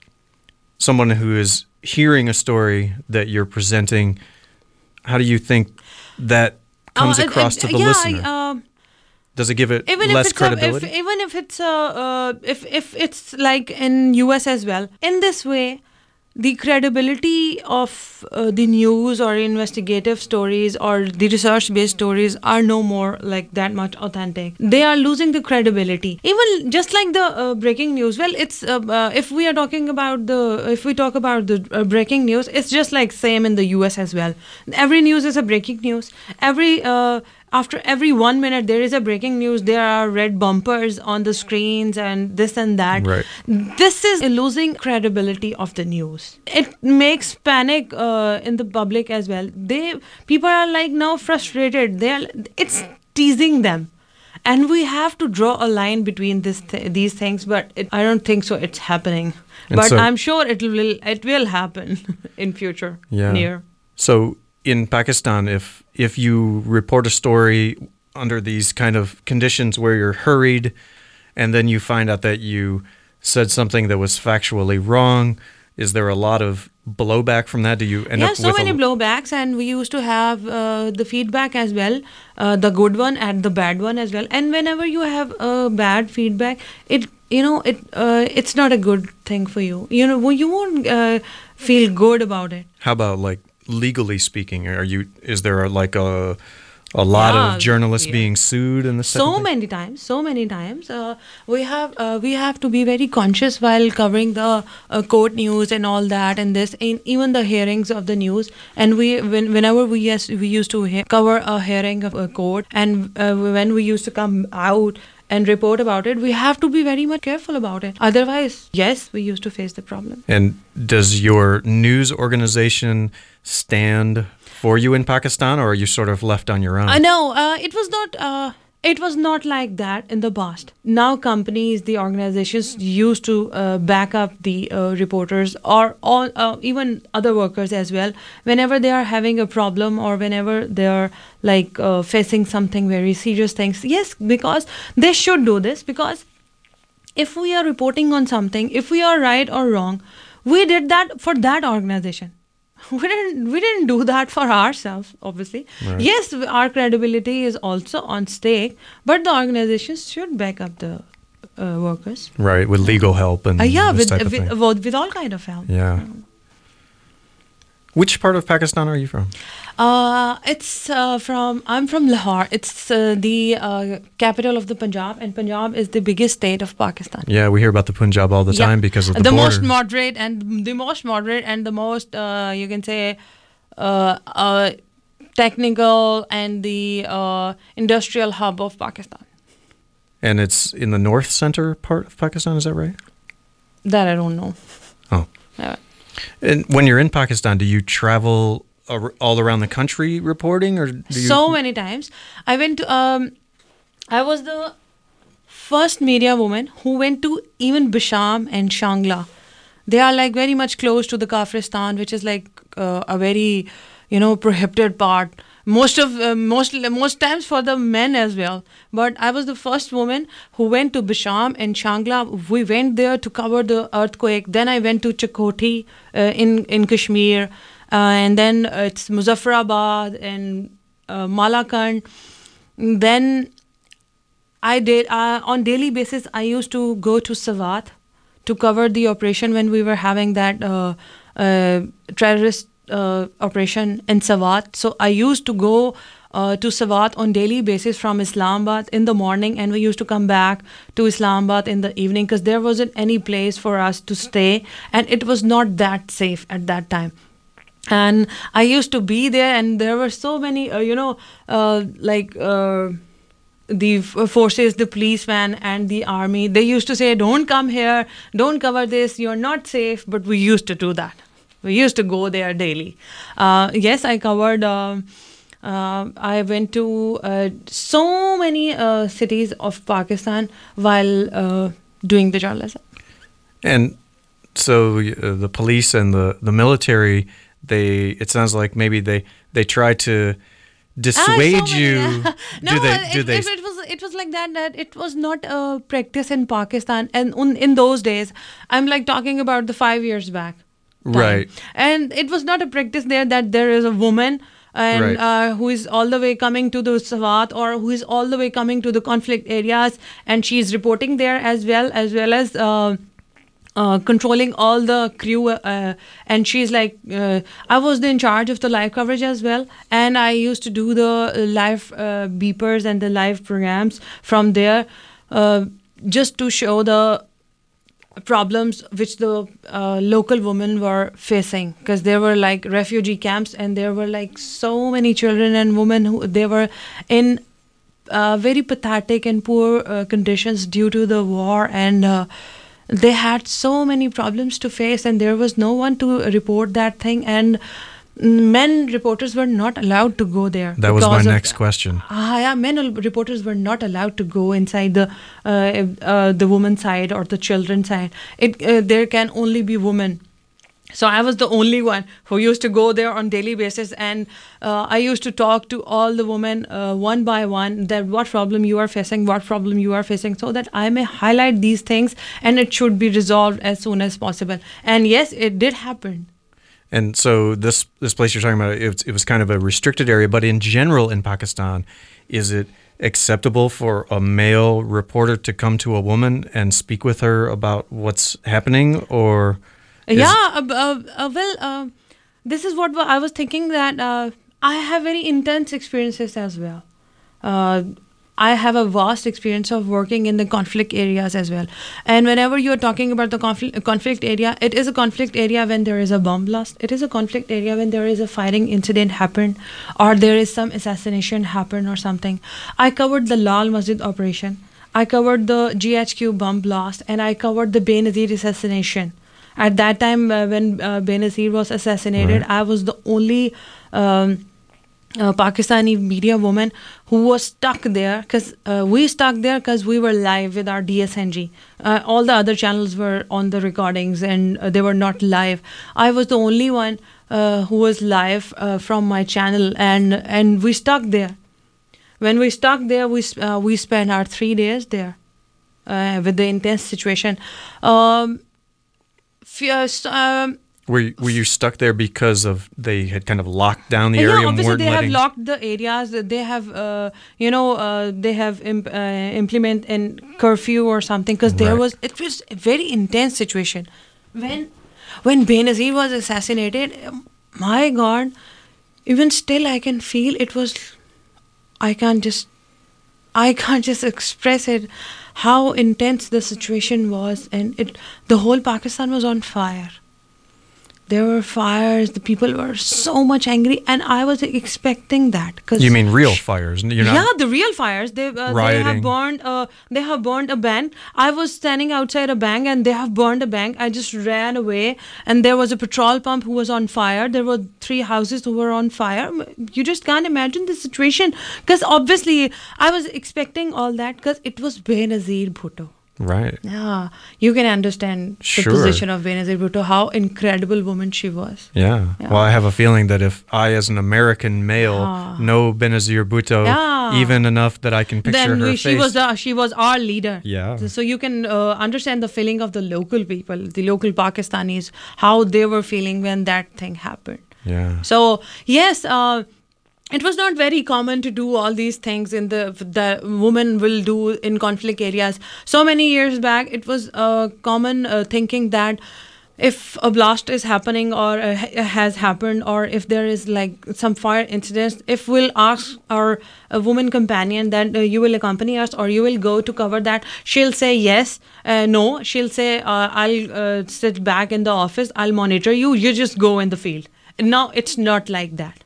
someone who is hearing a story that you're presenting, how do you think that comes uh, across uh, to the yeah, listener? Uh, Does it give it even less if it's credibility? A, if, even if it's a, uh, if if it's like in U S as well. In this way, the credibility of uh, the news or investigative stories or the research-based stories are no more like that much authentic. They are losing the credibility. Even just like the uh, breaking news. Well, it's uh, uh, if we are talking about the if we talk about the uh, breaking news, it's just like same in the U S as well. Every news is a breaking news. Every uh, After every one minute, there is a breaking news. There are red bumpers on the screens and this and that. Right. This is losing credibility of the news. It makes panic uh, in the public as well. They people are like now frustrated. They are. It's teasing them, and we have to draw a line between this th- these things. But it, I don't think so. It's happening. And but so, I'm sure it will. It will happen in future. Yeah. Near. So in Pakistan, if if you report a story under these kind of conditions where you're hurried, and then you find out that you said something that was factually wrong, is there a lot of blowback from that? Do you end yeah, up so with many a, blowbacks, and we used to have uh, the feedback as well, uh, the good one and the bad one as well. And whenever you have a bad feedback, it you know it uh, it's not a good thing for you. You know you won't uh, feel good about it. how about like legally speaking? Are you is there a, like a a lot Yeah, of journalists yeah. being sued in this? So many times, so many times. Uh, we have uh, we have to be very conscious while covering the uh, court news and all that, and this, in even the hearings of the news. And we, when, whenever we yes, we used to he- cover a hearing of a court, and uh, when we used to come out and report about it, we have to be very much careful about it. Otherwise, yes, we used to face the problem. And does your news organization stand for you in Pakistan, or are you sort of left on your own? Uh, no, uh, it was not. Uh, it was not like that in the past. Now, companies, the organizations used to uh, back up the uh, reporters or all, uh, even other workers as well. Whenever they are having a problem or whenever they are like uh, facing something very serious things, yes, because they should do this. Because if we are reporting on something, if we are right or wrong, we did that for that organization. We didn't we didn't do that for ourselves, obviously. Right. Yes, our credibility is also on stake, but the organizations should back up the uh, workers. Right, with legal help and Uh, yeah, this with, type of with, thing. with with all kind of help. Yeah. Which part of Pakistan are you from? Uh, it's uh, from I'm from Lahore. It's uh, the uh, capital of the Punjab, and Punjab is the biggest state of Pakistan. Yeah, we hear about the Punjab all the Yeah. time because of the, the border. most moderate and the most moderate and the most uh, you can say uh, uh, technical and the uh, industrial hub of Pakistan. And it's in the north center part of Pakistan, is that right? That I don't know. Oh. Yeah. And when you're in Pakistan, do you travel ar- all around the country reporting, or do you? So many times. I went to, um, I was the first media woman who went to even Bisham and Shangla. They are like very much close to the Kafristan, which is like uh, a very, you know, prohibited part. Most of uh, most most times for the men as well. But I was the first woman who went to Bisham and Shangla. We went there to cover the earthquake. Then I went to Chakoti uh, in in Kashmir, uh, and then uh, it's Muzaffarabad and uh, Malakand. Then I did uh, on daily basis. I used to go to Sawat to cover the operation when we were having that uh, uh, terrorist uh, operation in Sawat. So I used to go uh, to Sawat on daily basis from Islamabad in the morning, and we used to come back to Islamabad in the evening because there wasn't any place for us to stay, and it was not that safe at that time. And I used to be there, and there were so many, uh, you know, uh, like. Uh, the f- forces, the policeman and the army, they used to say, don't come here, don't cover this, you're not safe. But we used to do that. We used to go there daily. Uh, yes, I covered, uh, uh, I went to uh, so many uh, cities of Pakistan while uh, doing the journalism. And so uh, the police and the, the military, they it sounds like maybe they, they try to dissuade Ah, so many, you. yeah. No, do they, uh, do it, they it, it was it was like that that it was not a practice in Pakistan, and un, in those days, I'm like talking about the five years back. time. Right. And it was not a practice there that there is a woman and Right. uh, who is all the way coming to the Sawat, or who is all the way coming to the conflict areas, and she is reporting there as well as well as. Uh, uh, controlling all the crew, uh, and she's like, uh, I was in charge of the live coverage as well, and I used to do the live uh, beepers and the live programs from there, uh, just to show the problems which the uh, local women were facing, because there were like refugee camps, and there were like so many children and women who they were in uh, very pathetic and poor uh, conditions due to the war, and uh, they had so many problems to face, and there was no one to report that thing, and men reporters were not allowed to go there. That was my of- next question. Ah, yeah, men reporters were not allowed to go inside the uh, uh, the women's side or the children's side. It uh, there can only be women. So I was the only one who used to go there on daily basis, and uh, I used to talk to all the women uh, one by one that what problem you are facing, what problem you are facing, so that I may highlight these things and it should be resolved as soon as possible. And yes, it did happen. And so this this place you're talking about, it, was- it was kind of a restricted area, but in general in Pakistan, is it acceptable for a male reporter to come to a woman and speak with her about what's happening, or is- Yeah, uh, uh, uh, well, uh, this is what I was thinking, that uh, I have very intense experiences as well. Uh, I have a vast experience of working in the conflict areas as well. And whenever you're talking about the conflict, conflict area, it is a conflict area when there is a bomb blast. It is a conflict area when there is a fighting incident happen, or there is some assassination happen or something. I covered the Lal Masjid operation. I covered the G H Q bomb blast, and I covered the Benazir assassination. At that time, uh, when uh, Benazir was assassinated, Right. I was the only um, uh, Pakistani media woman who was stuck there, because uh, we stuck there because we were live with our D S N G. Uh, all the other channels were on the recordings, and uh, they were not live. I was the only one uh, who was live uh, from my channel, and and we stuck there. When we stuck there, we s- uh, we spent our three days there uh, with the intense situation. Um, Fierce, um, were you, were you stuck there because of they had kind of locked down the area yeah, and obviously weren't they letting? have locked the areas. They have, uh, you know, uh, they have imp- uh, implement in curfew or something, because there Right. was it was a very intense situation. When when Benazir was assassinated, um, my God, even still I can feel it was. I can't just, I can't just express it, how intense the situation was, and it the whole Pakistan was on fire. There were fires. The people were so much angry, and I was expecting that. Cause You mean real fires? You're not. yeah, the real fires. They uh, they have Rioting. burned. Uh, they have burned a bank. I was standing outside a bank, and they have burned a bank. I just ran away, and there was a petrol pump who was on fire. There were three houses who were on fire. You just can't imagine the situation, because obviously I was expecting all that, because it was Benazir Bhutto. Right. Yeah, you can understand the Sure. position of Benazir Bhutto, how incredible woman she was. Yeah. Yeah. Well, I have a feeling that if I, as an American male, Ah. know Benazir Bhutto Yeah. even enough that I can picture Then her we, face. she was uh, she was our leader. Yeah. So you can uh, understand the feeling of the local people, the local Pakistanis, how they were feeling when that thing happened. Yeah. So yes, uh, it was not very common to do all these things in the the women will do in conflict areas. So many years back, it was uh, common uh, thinking that if a blast is happening or uh, ha- has happened, or if there is like some fire incidents, if we'll ask our a woman companion that uh, you will accompany us or you will go to cover that, she'll say yes, uh, no, she'll say uh, I'll uh, sit back in the office, I'll monitor you, you just go in the field. Now it's not like that.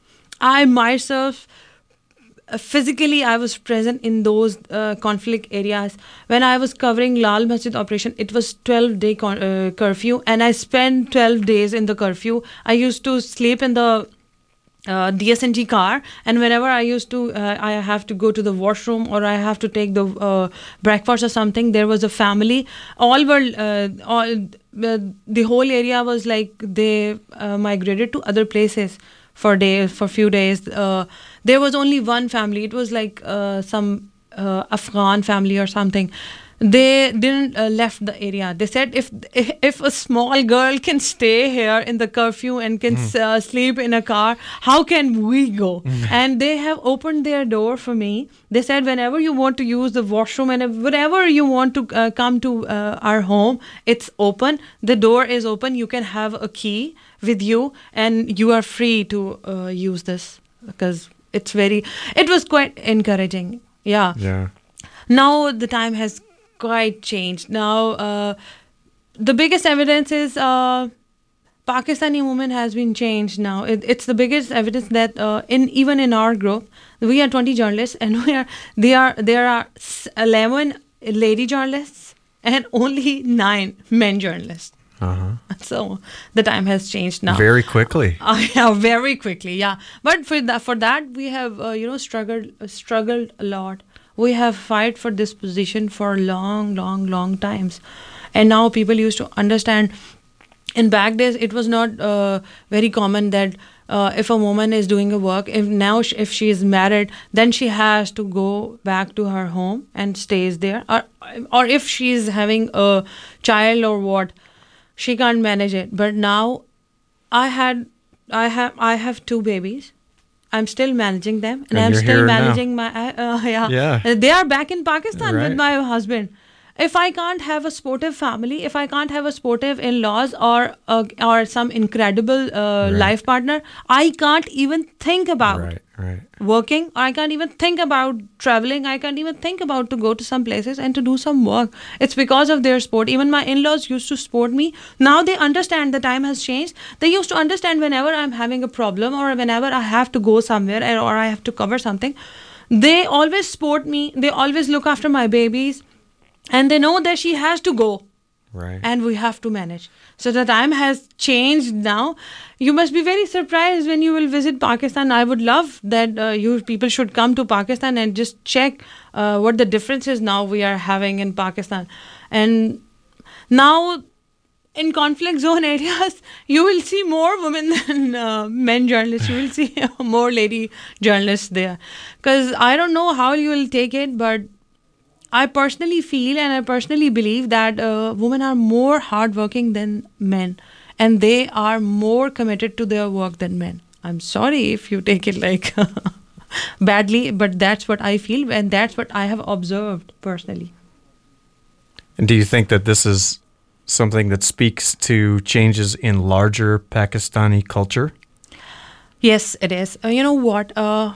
I myself, uh, physically, I was present in those uh, conflict areas. When I was covering Lal Masjid operation, it was twelve day con- uh, curfew, and I spent twelve days in the curfew. I used to sleep in the uh, D S N G car, and whenever I used to, uh, I have to go to the washroom or I have to take the uh, breakfast or something, there was a family. All were, uh, all, uh, the whole area was like they uh, migrated to other places for days, for few days. Uh, there was only one family. It was like uh, some uh, Afghan family or something. they didn't uh, left the area. They said if if a small girl can stay here in the curfew and can mm. uh, sleep in a car, how can we go? Mm. And they have opened their door for me. They said whenever you want to use the washroom and whenever you want to uh, come to uh, our home, it's open. The door is open. You can have a key with you and you are free to uh, use this, because it's very, it was quite encouraging. Yeah. Yeah. Now the time has quite changed. Now, uh, the biggest evidence is uh, Pakistani woman has been changed now. It, it's the biggest evidence that uh, in even in our group, we are twenty journalists, and we are they are there are eleven lady journalists and only nine men journalists. Uh-huh. So the time has changed now. Very quickly. Uh, yeah, very quickly. Yeah, but for that, for that we have uh, you know struggled uh, struggled a lot. We have fight for this position for long, long, long times. And now people used to understand. In back days, it was not uh, very common that uh, if a woman is doing a work, if now sh- if she is married, then she has to go back to her home and stays there. Or, or if she is having a child or what, she can't manage it. But now I had, I have, I have two babies. I'm still managing them, and, and I'm still managing now. my. Uh, yeah. yeah, they are back in Pakistan right. with my husband. If I can't have a sportive family, if I can't have a sportive in-laws or uh, or some incredible uh, right. life partner, I can't even think about right, right. working. I can't even think about traveling. I can't even think about to go to some places and to do some work. It's because of their sport. Even my in-laws used to support me. Now they understand the time has changed. They used to understand whenever I'm having a problem or whenever I have to go somewhere or I have to cover something, they always support me. They always look after my babies. And they know that she has to go. Right. And we have to manage. So the time has changed now. You must be very surprised when you will visit Pakistan. I would love that uh, you people should come to Pakistan and just check uh, what the differences now we are having in Pakistan. And now in conflict zone areas, you will see more women than uh, men journalists. You will see more lady journalists there. Because I don't know how you will take it, but I personally feel and I personally believe that uh, women are more hardworking than men, and they are more committed to their work than men. I'm sorry if you take it like badly, but that's what I feel, and that's what I have observed personally. And do you think that this is something that speaks to changes in larger Pakistani culture? Yes, it is. Uh, you know what? Uh,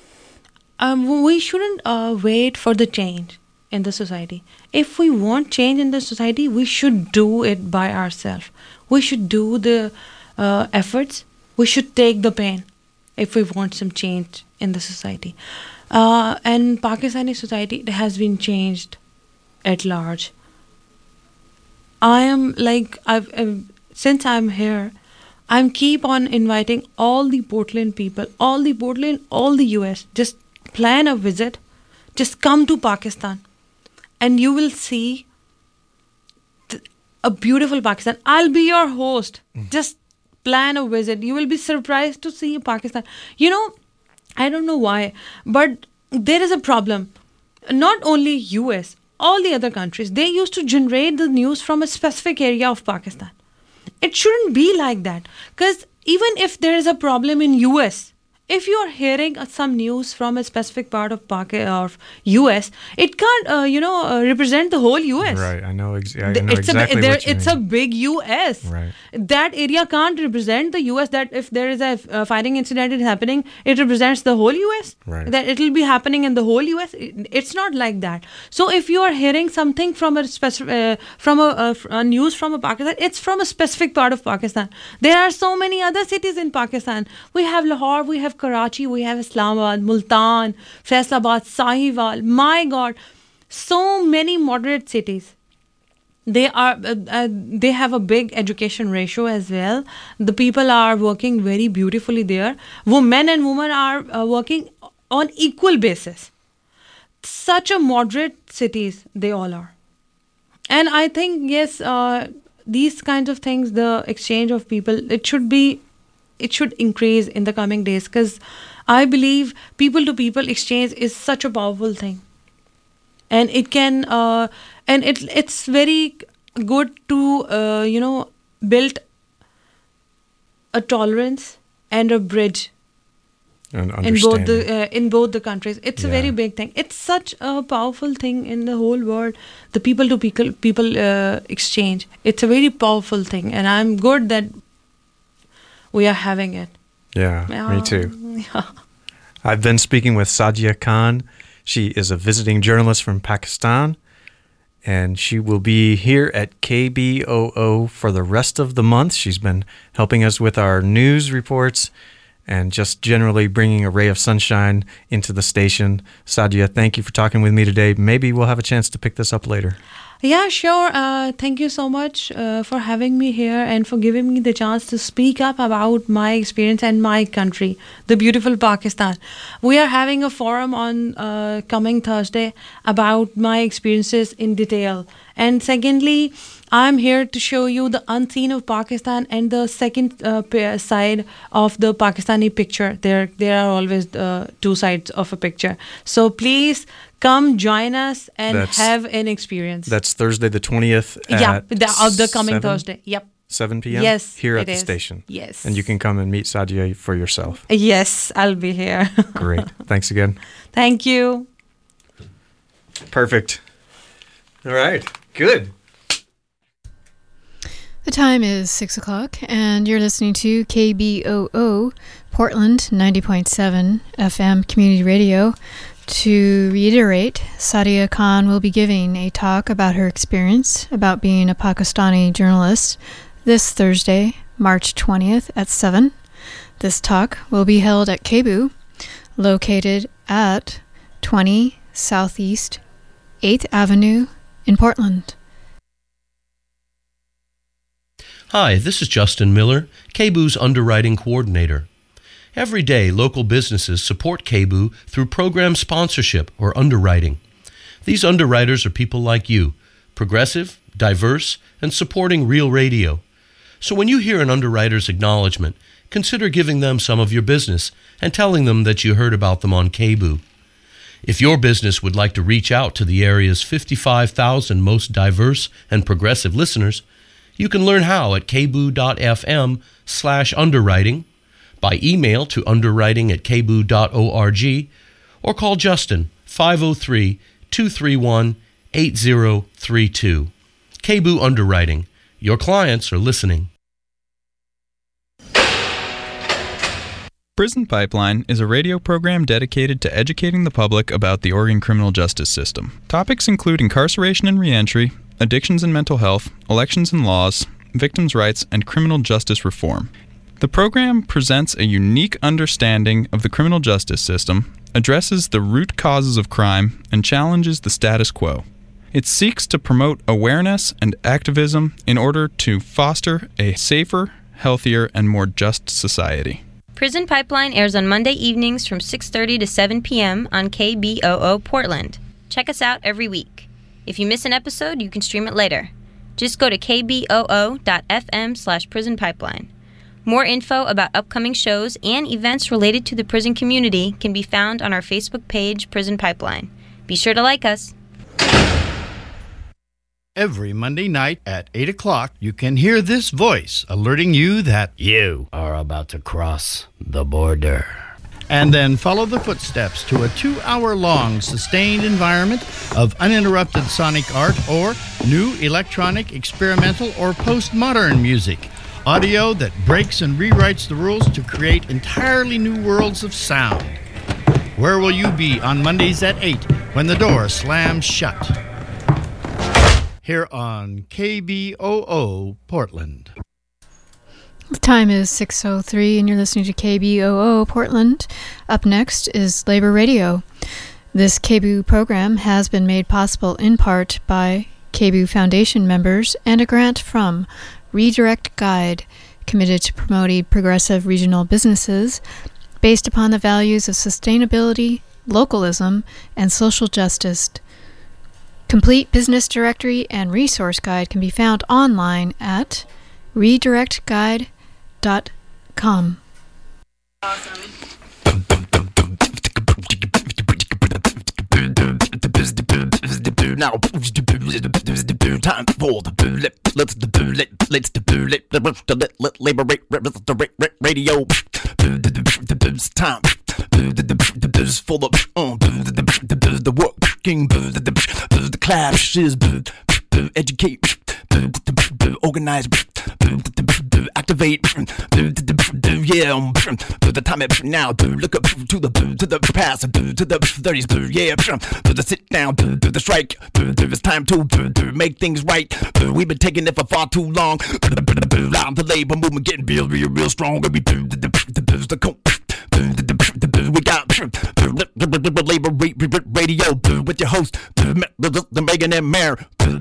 um, we shouldn't uh, wait for the change in the society. If we want change in the society, we should do it by ourselves. We should do the uh, efforts. We should take the pain if we want some change in the society. Uh, and Pakistani society has been changed at large. I am like, I've, I've since I'm here, I'm keep on inviting all the Portland people, all the Portland, all the U S, just plan a visit, just come to Pakistan. And you will see th- a beautiful Pakistan. I'll be your host. Mm. Just plan a visit. You will be surprised to see Pakistan. You know, I don't know why, but there is a problem. Not only U S, all the other countries, they used to generate the news from a specific area of Pakistan. It shouldn't be like that. Because even if there is a problem in U S, if you are hearing uh, some news from a specific part of Pakistan or U S, it can't, uh, you know, uh, represent the whole U S. Right. I know, ex- I know it's exactly a, there, what you It's mean. a big U S. Right. That area can't represent the U S. That if there is a uh, fighting incident is happening, it represents the whole U S. Right. That it will be happening in the whole U S. It, it's not like that. So if you are hearing something from a specific, uh, from a, uh, a news from a Pakistan, it's from a specific part of Pakistan. There are so many other cities in Pakistan. We have Lahore, we have Karachi, we have Islamabad, Multan, Faisalabad, Sahiwal. My God, so many moderate cities. They are uh, uh, they have a big education ratio as well. The people are working very beautifully there. Men and women are uh, working on equal basis. Such a moderate cities they all are. And I think yes, uh, these kinds of things, the exchange of people, it should be, it should increase in the coming days, because I believe people to people exchange is such a powerful thing. and it can uh, and it it's very good to uh, you know build a tolerance and a bridge and in both the uh, in both the countries. It's Yeah. a very big thing. It's such a powerful thing in the whole world. The people to people people uh, exchange. It's a very powerful thing, and I'm good that we are having it. Yeah, Yeah. me too. Yeah. I've been speaking with Sadia Khan. She is a visiting journalist from Pakistan, and she will be here at K B O O for the rest of the month. She's been helping us with our news reports and just generally bringing a ray of sunshine into the station. Sadia, thank you for talking with me today. Maybe we'll have a chance to pick this up later. Yeah, sure. Uh, thank you so much uh, for having me here and for giving me the chance to speak up about my experience and my country, the beautiful Pakistan. We are having a forum on uh, coming Thursday about my experiences in detail. And secondly, I'm here to show you the unseen of Pakistan and the second uh, pa- side of the Pakistani picture. There, there are always uh, two sides of a picture. So please come join us and That's- have an experience. That's Thursday the twentieth at yeah, the, of the coming seven Thursday. Yep. seven p.m. Yes, here at it the is. station. Yes. And you can come and meet Sadia for yourself. Yes, I'll be here. Great. Thanks again. Thank you. Perfect. All right. Good. The time is six o'clock, and you're listening to K B O O, Portland ninety point seven F M Community Radio. To reiterate, Sadia Khan will be giving a talk about her experience about being a Pakistani journalist this Thursday, March twentieth at seven. This talk will be held at K B U, located at twenty Southeast eighth Avenue in Portland. Hi, this is Justin Miller, K B U's underwriting coordinator. Every day, local businesses support K B U through program sponsorship or underwriting. These underwriters are people like you, progressive, diverse, and supporting real radio. So when you hear an underwriter's acknowledgement, consider giving them some of your business and telling them that you heard about them on K B U. If your business would like to reach out to the area's fifty-five thousand most diverse and progressive listeners, you can learn how at kbu.fm slash underwriting, by email to underwriting at kbu.org, or call Justin five oh three, two three one, eight oh three two. K B U Underwriting. Your clients are listening. Prison Pipeline is a radio program dedicated to educating the public about the Oregon criminal justice system. Topics include incarceration and reentry, addictions and mental health, elections and laws, victims' rights, and criminal justice reform. The program presents a unique understanding of the criminal justice system, addresses the root causes of crime, and challenges the status quo. It seeks to promote awareness and activism in order to foster a safer, healthier, and more just society. Prison Pipeline airs on Monday evenings from six thirty to seven p.m. on K B O O Portland. Check us out every week. If you miss an episode, you can stream it later. Just go to kboo.fm slash prison pipeline. More info about upcoming shows and events related to the prison community can be found on our Facebook page, Prison Pipeline. Be sure to like us. Every Monday night at eight o'clock, you can hear this voice alerting you that you are about to cross the border. And then follow the footsteps to a two-hour-long sustained environment of uninterrupted sonic art or new electronic, experimental, or postmodern music. Audio that breaks and rewrites the rules to create entirely new worlds of sound. Where will you be on Mondays at eight when the door slams shut? Here on K B O O Portland. The time is six oh three, and you're listening to K B O O Portland. Up next is Labor Radio. This K B U program has been made possible in part by K B U Foundation members and a grant from Redirect Guide, committed to promoting progressive regional businesses based upon the values of sustainability, localism, and social justice. Complete business directory and resource guide can be found online at redirect guide dot com. now time for the bullet. Let's the bullet. Let's the bullet. Let labor radio. It's time for the the working the clashes educate organize activate yeah the time now look up to the to the past to the thirties yeah the sit down the strike it's time to make things right we've been taking it for far too long the labor movement getting real real real strong we got labor radio with your host Megan and Mare.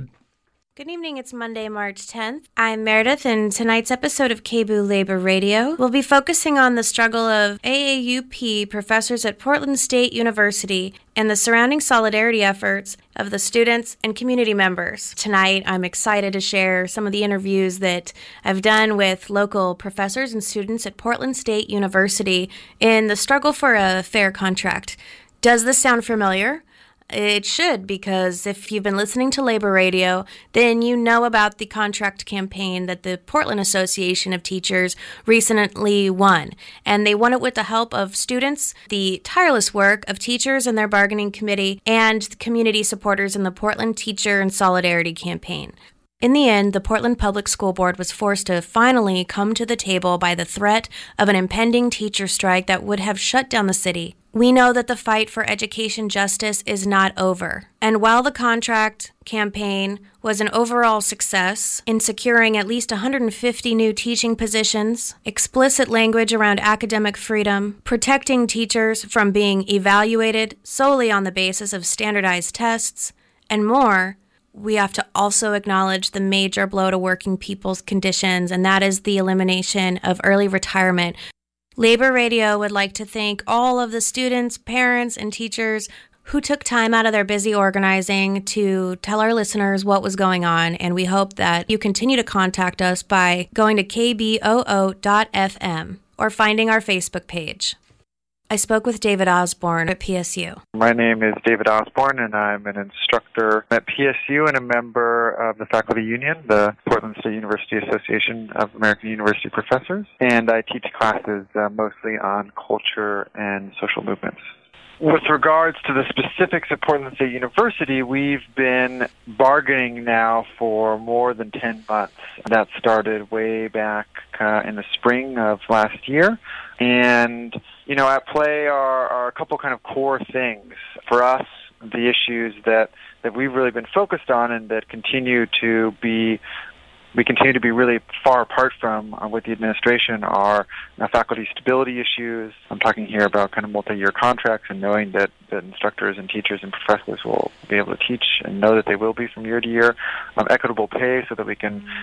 Good evening, it's Monday, March tenth. I'm Meredith, and tonight's episode of K B O O Labor Radio will be focusing on the struggle of A A U P professors at Portland State University and the surrounding solidarity efforts of the students and community members. Tonight, I'm excited to share some of the interviews that I've done with local professors and students at Portland State University in the struggle for a fair contract. Does this sound familiar? It should, because if you've been listening to Labor Radio, then you know about the contract campaign that the Portland Association of Teachers recently won. And they won it with the help of students, the tireless work of teachers and their bargaining committee, and community supporters in the Portland Teacher and Solidarity Campaign. In the end, the Portland Public School Board was forced to finally come to the table by the threat of an impending teacher strike that would have shut down the city. We know that the fight for education justice is not over. And while the contract campaign was an overall success in securing at least one hundred fifty new teaching positions, explicit language around academic freedom, protecting teachers from being evaluated solely on the basis of standardized tests, and more, we have to also acknowledge the major blow to working people's conditions, and that is the elimination of early retirement. Labor Radio would like to thank all of the students, parents, and teachers who took time out of their busy organizing to tell our listeners what was going on, and we hope that you continue to contact us by going to k b o o dot f m or finding our Facebook page. I spoke with David Osborne at P S U. My name is David Osborne, and I'm an instructor at P S U and a member of the faculty union, the Portland State University Association of American University Professors, and I teach classes uh, mostly on culture and social movements. With regards to the specifics of Portland State University, we've been bargaining now for more than ten months. That started way back uh, in the spring of last year. And, you know, at play are, are a couple kind of core things. For us, the issues that, that we've really been focused on and that continue to be we continue to be really far apart from uh, with the administration are uh, faculty stability issues. I'm talking here about kind of multi-year contracts and knowing that, that instructors and teachers and professors will be able to teach and know that they will be from year to year. Um, equitable pay so that we can